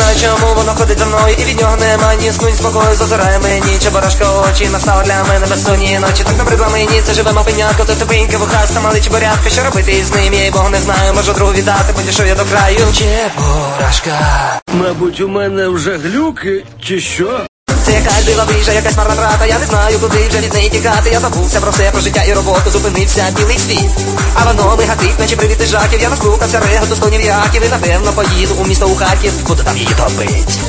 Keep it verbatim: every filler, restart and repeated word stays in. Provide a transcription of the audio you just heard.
знаю, чому воно ходить за мною, і від нього нема ні сну, ні спокою. Зазирає мені чебурашка очі, настала для мене безсонні ночі. Так набридла мені, це живе мавпенятко, то тупеньке вухаста, малий чебурятка. Що робити із ним, я й богу не знаю, можу другу віддати, бо дійшов я до краю. Чебурашка. Мабуть, у мене вже глюки, чи що? Це якась дива вижа, якась марна трата. Я не знаю, куди вже від неї тікати. Я забувся про все, про життя і роботу. Зупинився білий світ, а воно мигатить, наче привіт із жаків. Я наслухався реготу, стонів яків і напевно поїду у місто у Харків, буду там її топить.